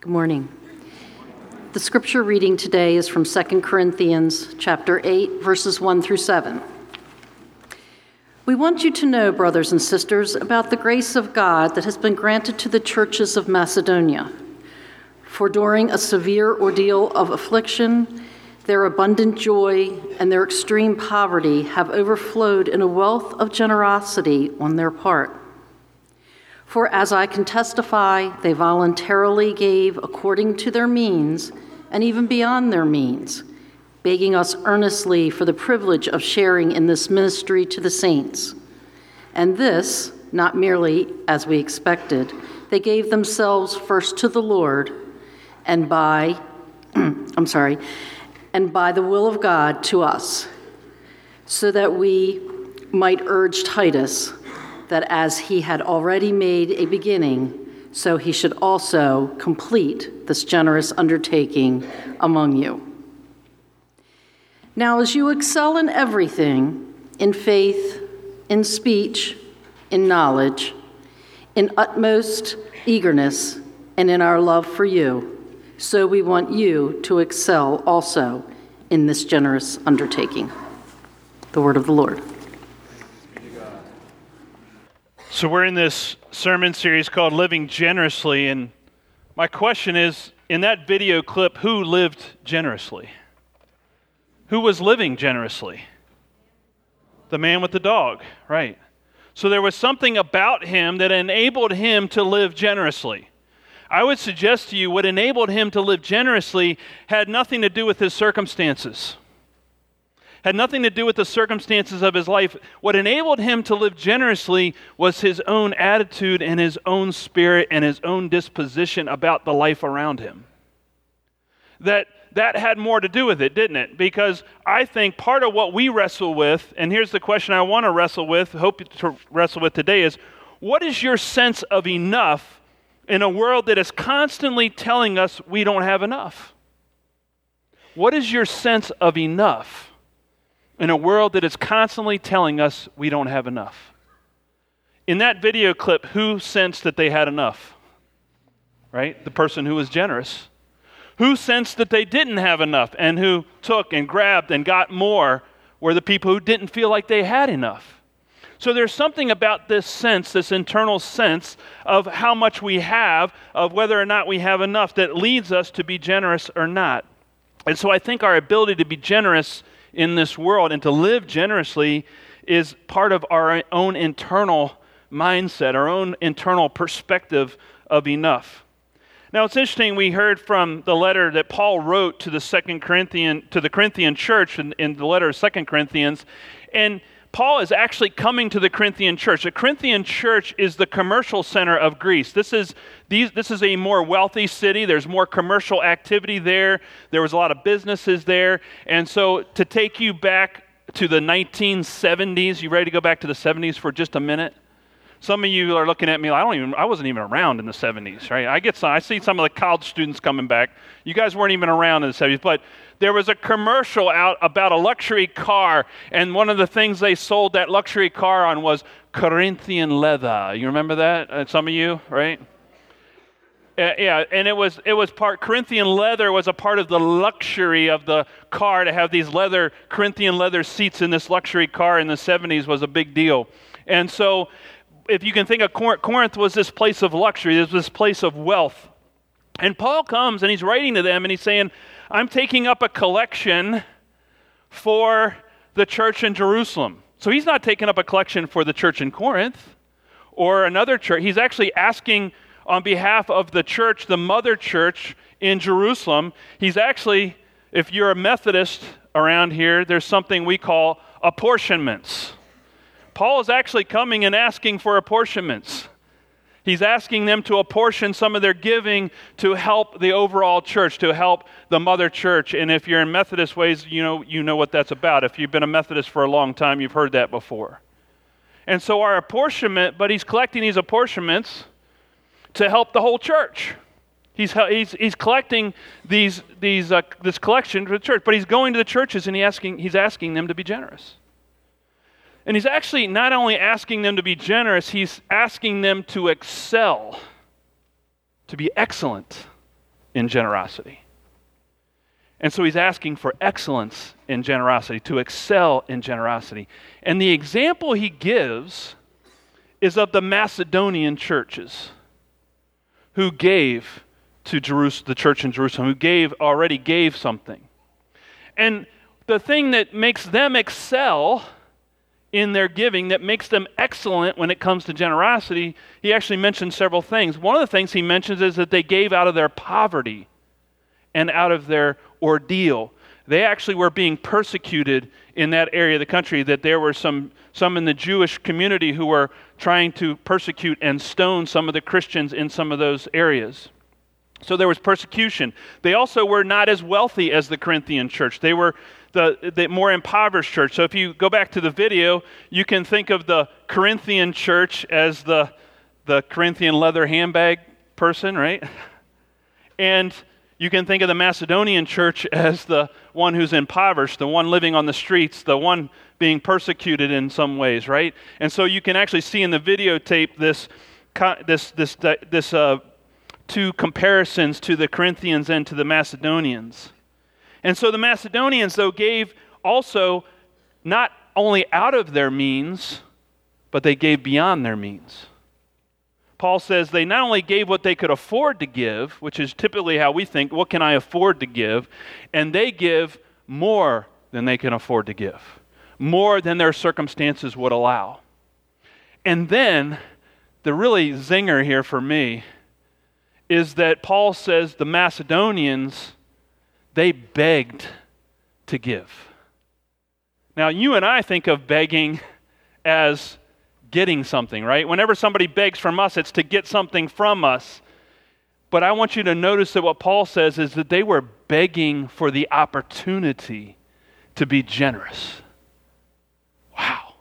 Good morning. The scripture reading today is from 2 Corinthians chapter 8, verses 1 through 7. We want you to know, brothers and sisters, about the grace of God that has been granted to the churches of Macedonia. For during a severe ordeal of affliction, their abundant joy and their extreme poverty have overflowed in a wealth of generosity on their part. For as I can testify, they voluntarily gave according to their means and even beyond their means, begging us earnestly for the privilege of sharing in this ministry to the saints. And this, not merely as we expected, they gave themselves first to the Lord and by the will of God to us, so that we might urge Titus that as he had already made a beginning, so he should also complete this generous undertaking among you. Now, as you excel in everything, in faith, in speech, in knowledge, in utmost eagerness, and in our love for you, so we want you to excel also in this generous undertaking. The word of the Lord. So we're in this sermon series called Living Generously, and my question is, in that video clip, who lived generously? Who was living generously? The man with the dog, right? So there was something about him that enabled him to live generously. I would suggest to you what enabled him to live generously had nothing to do with his circumstances. Had nothing to do with the circumstances of his life. What enabled him to live generously was his own attitude and his own spirit and his own disposition about the life around him. That had more to do with it, didn't it? Because I think part of what we wrestle with, and here's the question I want to wrestle with, hope to wrestle with today, is what is your sense of enough in a world that is constantly telling us we don't have enough? What is your sense of enough in a world that is constantly telling us we don't have enough? In that video clip, who sensed that they had enough? Right? The person who was generous. Who sensed that they didn't have enough and who took and grabbed and got more were the people who didn't feel like they had enough. So there's something about this sense, this internal sense of how much we have, of whether or not we have enough, that leads us to be generous or not. And so I think our ability to be generous in this world and to live generously is part of our own internal mindset, our own internal perspective of enough. Now it's interesting, we heard from the letter that Paul wrote to the Corinthian church in the letter of 2 Corinthians, and Paul is actually coming to the Corinthian church. The Corinthian church is the commercial center of Greece. This is a more wealthy city. There's more commercial activity there. There was a lot of businesses there. And so to take you back to the 1970s, you ready to go back to the 70s for just a minute? Some of you are looking at me like, I wasn't even around in the 70s, right? I see some of the college students coming back. You guys weren't even around in the 70s, but there was a commercial out about a luxury car, and one of the things they sold that luxury car on was Corinthian leather. You remember that? Some of you, right? Yeah, and it was Corinthian leather was a part of the luxury of the car. To have these Corinthian leather seats in this luxury car in the 70s was a big deal. And so if you can think of Corinth was this place of luxury, it was this place of wealth. And Paul comes and he's writing to them and he's saying, I'm taking up a collection for the church in Jerusalem. So he's not taking up a collection for the church in Corinth or another church. He's actually asking on behalf of the church, the mother church in Jerusalem. He's actually, if you're a Methodist around here, there's something we call apportionments. Paul is actually coming and asking for apportionments. He's asking them to apportion some of their giving to help the overall church, to help the mother church. And if you're in Methodist ways, you know what that's about. If you've been a Methodist for a long time, you've heard that before. And so our apportionment, but he's collecting these apportionments to help the whole church. He's collecting this collection for the church, but he's going to the churches and he's asking them to be generous. And he's actually not only asking them to be generous, he's asking them to excel, to be excellent in generosity. And so he's asking for excellence in generosity, to excel in generosity. And the example he gives is of the Macedonian churches who gave to the church in Jerusalem, who already gave something. And the thing that makes them excel in their giving, that makes them excellent when it comes to generosity, he actually mentions several things. One of the things he mentions is that they gave out of their poverty and out of their ordeal. They actually were being persecuted in that area of the country, that there were some in the Jewish community who were trying to persecute and stone some of the Christians in some of those areas. So there was persecution. They also were not as wealthy as the Corinthian church. They were the more impoverished church. So if you go back to the video, you can think of the Corinthian church as the Corinthian leather handbag person, right? And you can think of the Macedonian church as the one who's impoverished, the one living on the streets, the one being persecuted in some ways, right? And so you can actually see in the videotape this two comparisons to the Corinthians and to the Macedonians. And so the Macedonians, though, gave also not only out of their means, but they gave beyond their means. Paul says they not only gave what they could afford to give, which is typically how we think, what can I afford to give? And they give more than they can afford to give, more than their circumstances would allow. And then, the really zinger here for me is that Paul says the Macedonians, they begged to give. Now, you and I think of begging as getting something, right? Whenever somebody begs from us, it's to get something from us. But I want you to notice that what Paul says is that they were begging for the opportunity to be generous. Wow.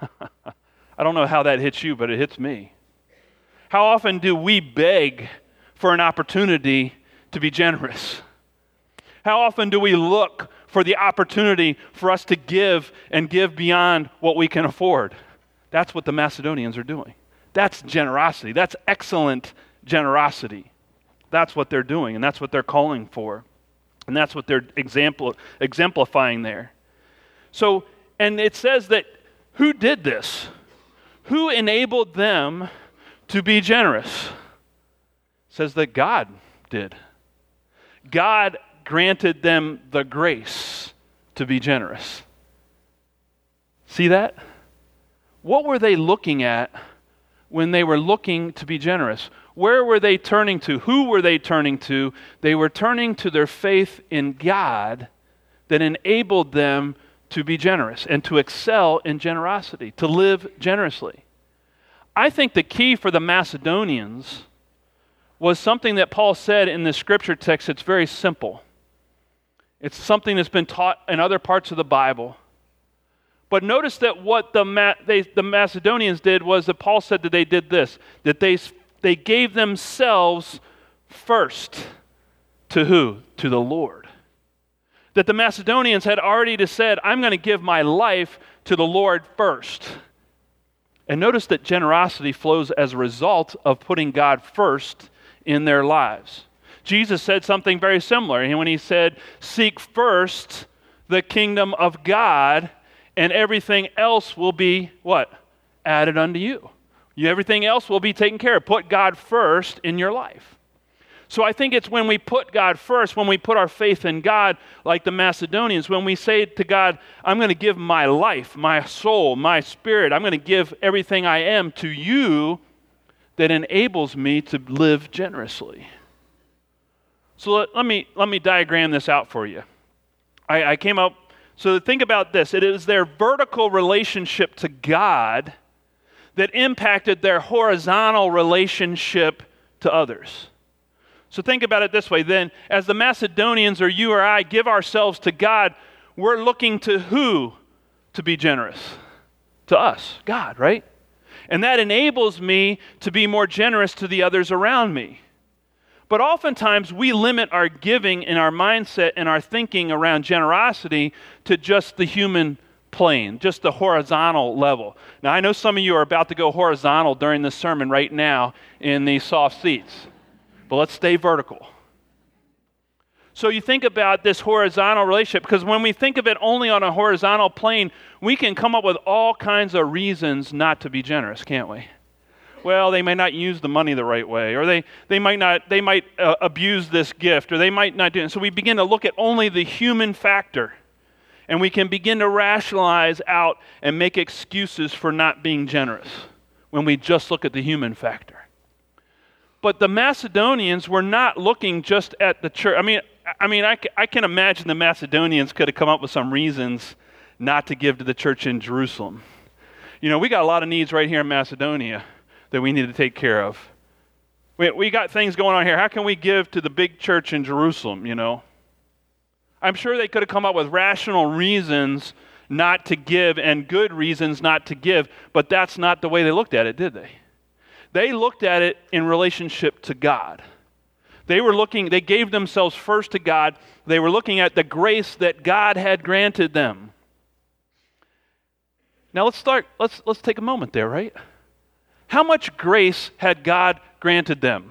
I don't know how that hits you, but it hits me. How often do we beg for an opportunity to be generous? How often do we look for the opportunity for us to give and give beyond what we can afford? That's what the Macedonians are doing. That's generosity. That's excellent generosity. That's what they're doing, and that's what they're calling for. And that's what they're exemplifying there. So, and it says that who did this? Who enabled them to be generous? It says that God did. God granted them the grace to be generous. See that? What were they looking at when they were looking to be generous? Where were they turning to? Who were they turning to? They were turning to their faith in God that enabled them to be generous and to excel in generosity, to live generously. I think the key for the Macedonians was something that Paul said in the scripture text. It's very simple. It's something that's been taught in other parts of the Bible. But notice that what the Macedonians did was that Paul said that they did this, that they gave themselves first to who? To the Lord. That the Macedonians had already said, I'm going to give my life to the Lord first. And notice that generosity flows as a result of putting God first in their lives. Jesus said something very similar when he said, seek first the kingdom of God, and everything else will be, what? Added unto you. Everything else will be taken care of. Put God first in your life. So I think it's when we put God first, when we put our faith in God, like the Macedonians, when we say to God, I'm going to give my life, my soul, my spirit, I'm going to give everything I am to you, that enables me to live generously. So let me diagram this out for you. I came up. So think about this. It is their vertical relationship to God that impacted their horizontal relationship to others. So think about it this way. Then, as the Macedonians or you or I give ourselves to God, we're looking to who to be generous? To us, God, right? And that enables me to be more generous to the others around me. But oftentimes we limit our giving and our mindset and our thinking around generosity to just the human plane, just the horizontal level. Now, I know some of you are about to go horizontal during this sermon right now in these soft seats, but let's stay vertical. So you think about this horizontal relationship, because when we think of it only on a horizontal plane, we can come up with all kinds of reasons not to be generous, can't we? Well, they might not use the money the right way, or they might abuse this gift, or they might not do it. So we begin to look at only the human factor, and we can begin to rationalize out and make excuses for not being generous when we just look at the human factor. But the Macedonians were not looking just at the church. I can imagine the Macedonians could have come up with some reasons not to give to the church in Jerusalem. We got a lot of needs right here in Macedonia that we need to take care of. We got things going on here. How can we give to the big church in Jerusalem, I'm sure they could have come up with rational reasons not to give and good reasons not to give, but that's not the way they looked at it, did they? They looked at it in relationship to God. They gave themselves first to God. They were looking at the grace that God had granted them. Now let's take a moment there, right? How much grace had God granted them?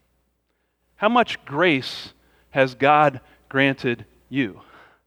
How much grace has God granted you?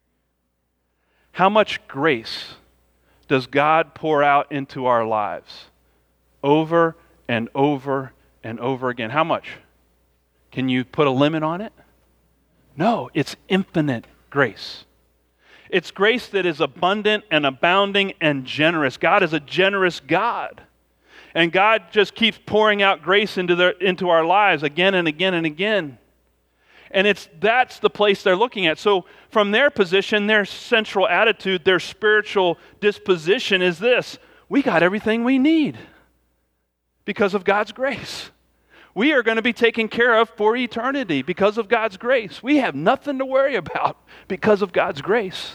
How much grace does God pour out into our lives over and over and over again? How much? Can you put a limit on it? No, it's infinite grace. It's grace that is abundant and abounding and generous. God is a generous God. And God just keeps pouring out grace into our lives again and again and again. And that's the place they're looking at. So from their position, their central attitude, their spiritual disposition is this: we got everything we need because of God's grace. We are going to be taken care of for eternity because of God's grace. We have nothing to worry about because of God's grace.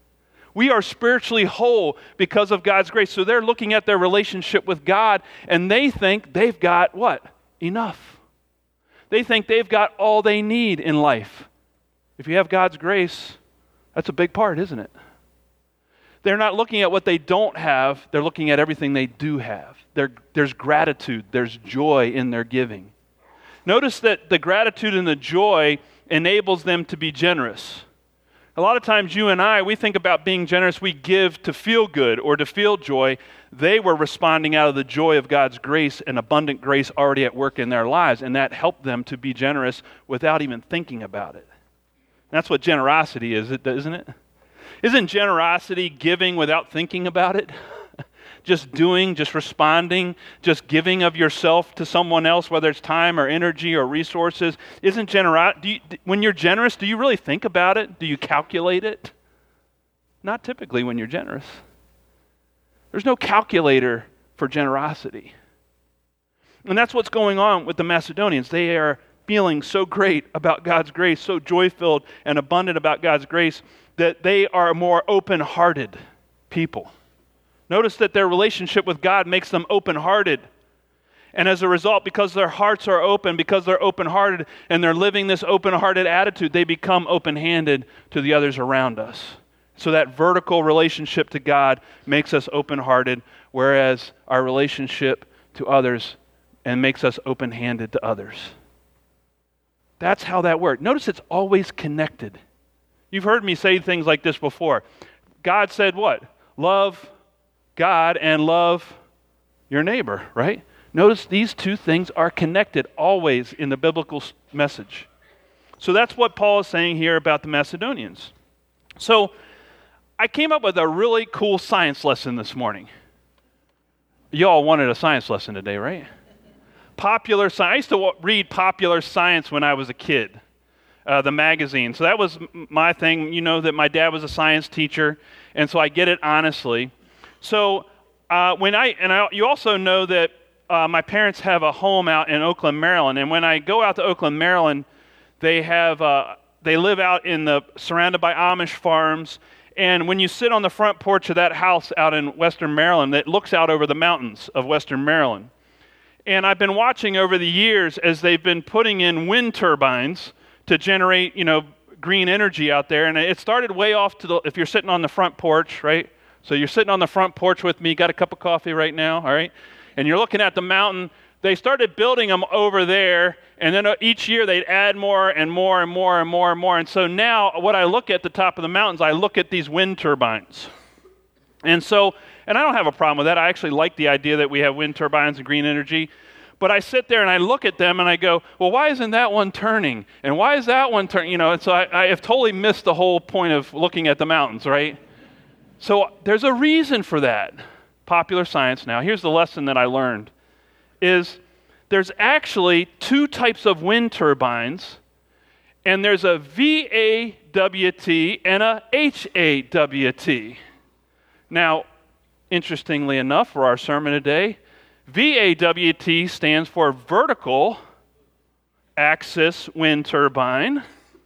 We are spiritually whole because of God's grace. So they're looking at their relationship with God, and they think they've got what? Enough. They think they've got all they need in life. If you have God's grace, that's a big part, isn't it? They're not looking at what they don't have. They're looking at everything they do have. There's gratitude. There's joy in their giving. Notice that the gratitude and the joy enables them to be generous. A lot of times you and I, we think about being generous, we give to feel good or to feel joy. They were responding out of the joy of God's grace and abundant grace already at work in their lives, and that helped them to be generous without even thinking about it. That's what generosity is, isn't it? Isn't generosity giving without thinking about it? Just doing, just responding, just giving of yourself to someone else, whether it's time or energy or resources. Isn't when you're generous, do you really think about it? Do you calculate it? Not typically when you're generous. There's no calculator for generosity. And that's what's going on with the Macedonians. They are feeling so great about God's grace, so joy-filled and abundant about God's grace, that they are a more open-hearted people. Notice that their relationship with God makes them open-hearted. And as a result, because their hearts are open, because they're open-hearted, and they're living this open-hearted attitude, they become open-handed to the others around us. So that vertical relationship to God makes us open-hearted, whereas our relationship to others and makes us open-handed to others. That's how that works. Notice it's always connected. You've heard me say things like this before. God said what? Love God and love your neighbor, right? Notice these two things are connected always in the biblical message. So that's what Paul is saying here about the Macedonians. So I came up with a really cool science lesson this morning. You all wanted a science lesson today, right? Popular Science. I used to read Popular Science when I was a kid, the magazine. So that was my thing. You know that my dad was a science teacher, and so I get it honestly. So you also know that my parents have a home out in Oakland, Maryland, and when I go out to Oakland, Maryland, they live out surrounded by Amish farms, and when you sit on the front porch of that house out in Western Maryland, it looks out over the mountains of Western Maryland. And I've been watching over the years as they've been putting in wind turbines to generate, green energy out there, and it started way off if you're sitting on the front porch, right? So you're sitting on the front porch with me, got a cup of coffee right now, all right? And you're looking at the mountain. they started building them over there, and then each year they'd add more and more and more and more and more. And so now what I look at the top of the mountains, I look at these wind turbines. And I don't have a problem with that. I actually like the idea that we have wind turbines and green energy. But I sit there and I look at them and I go, well, why isn't that one turning? And why is that one turning? And so I have totally missed the whole point of looking at the mountains, right? So there's a reason for that. Popular science now. Here's the lesson that I learned. Is there's actually two types of wind turbines, and there's a VAWT and a HAWT. Now, interestingly enough, for our sermon today, VAWT stands for vertical axis wind turbine,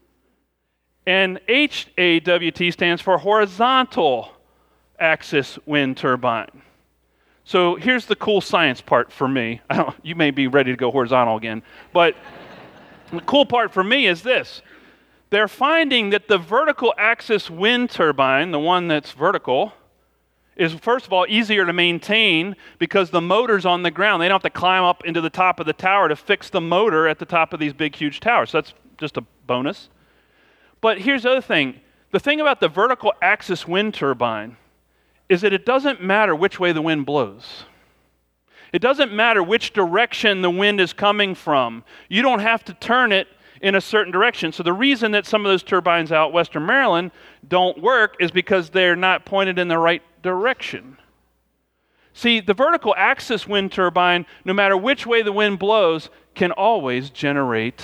and HAWT stands for horizontal axis wind turbine. So here's the cool science part for me. You may be ready to go horizontal again, but the cool part for me is this. They're finding that the vertical axis wind turbine, the one that's vertical, is first of all easier to maintain because the motor's on the ground. They don't have to climb up into the top of the tower to fix the motor at the top of these big, huge towers. So that's just a bonus. But here's the other thing. The thing about the vertical axis wind turbine is that it doesn't matter which way the wind blows. It doesn't matter which direction the wind is coming from. You don't have to turn it in a certain direction. So the reason that some of those turbines out western Maryland don't work is because they're not pointed in the right direction. See, the vertical axis wind turbine, no matter which way the wind blows, can always generate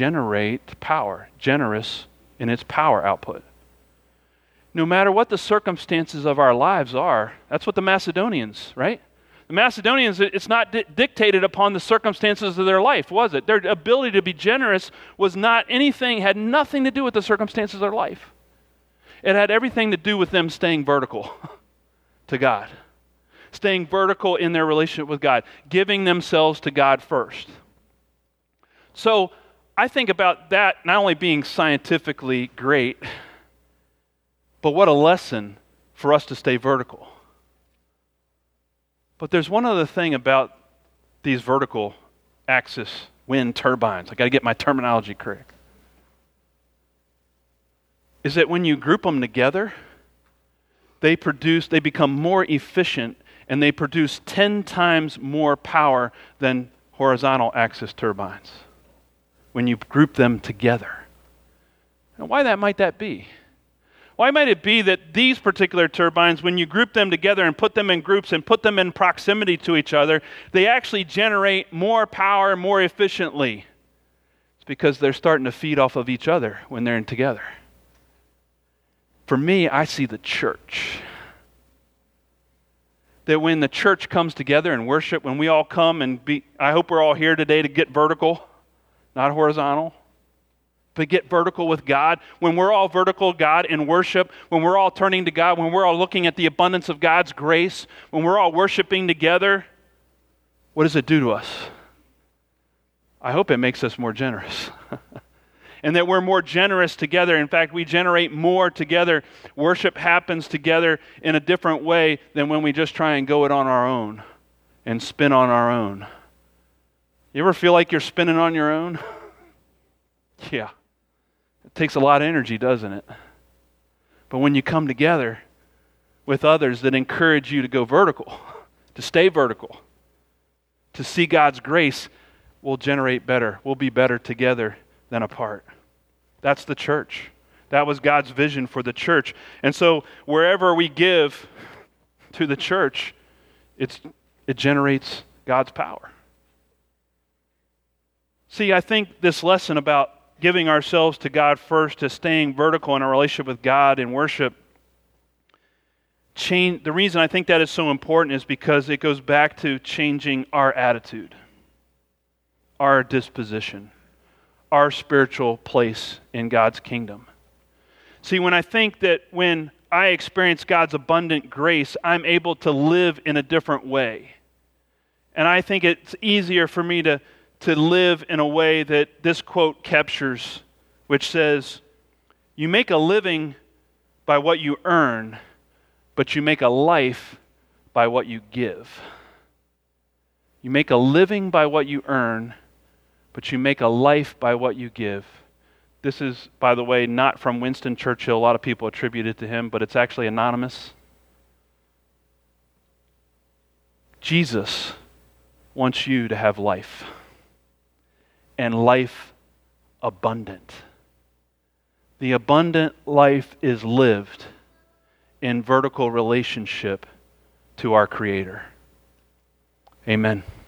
power, generous in its power output. No matter what the circumstances of our lives are. That's what the Macedonians, right? The Macedonians, it's not dictated upon the circumstances of their life, was it? Their ability to be generous had nothing to do with the circumstances of their life. It had everything to do with them staying vertical to God. Staying vertical in their relationship with God. Giving themselves to God first. So I think about that not only being scientifically great, but what a lesson for us to stay vertical. But there's one other thing about these vertical axis wind turbines. I got to get my terminology correct. Is that when you group them together, they become more efficient and they produce 10 times more power than horizontal axis turbines when you group them together. And why might that be? Why might it be that these particular turbines, when you group them together and put them in groups and put them in proximity to each other, they actually generate more power more efficiently? It's because they're starting to feed off of each other when they're in together. For me, I see the church. That when the church comes together and worship, when we all come I hope we're all here today to get vertical, not horizontal. But get vertical with God. When we're all vertical, God, in worship, when we're all turning to God, when we're all looking at the abundance of God's grace, when we're all worshiping together, what does it do to us? I hope it makes us more generous. And that we're more generous together. In fact, we generate more together. Worship happens together in a different way than when we just try and go it on our own and spin on our own. You ever feel like you're spinning on your own? Yeah. It takes a lot of energy, doesn't it? But when you come together with others that encourage you to go vertical, to stay vertical, to see God's grace, we'll generate better. We'll be better together than apart. That's the church. That was God's vision for the church. And so wherever we give to the church, it generates God's power. See, I think this lesson about giving ourselves to God first, to staying vertical in our relationship with God and worship, the reason I think that is so important is because it goes back to changing our attitude, our disposition, our spiritual place in God's kingdom. See, when I think that when I experience God's abundant grace, I'm able to live in a different way. And I think it's easier for me to live in a way that this quote captures, which says, you make a living by what you earn, but you make a life by what you give. You make a living by what you earn, but you make a life by what you give. This is, by the way, not from Winston Churchill. A lot of people attribute it to him, but it's actually anonymous. Jesus wants you to have life, and life abundant. The abundant life is lived in vertical relationship to our Creator. Amen.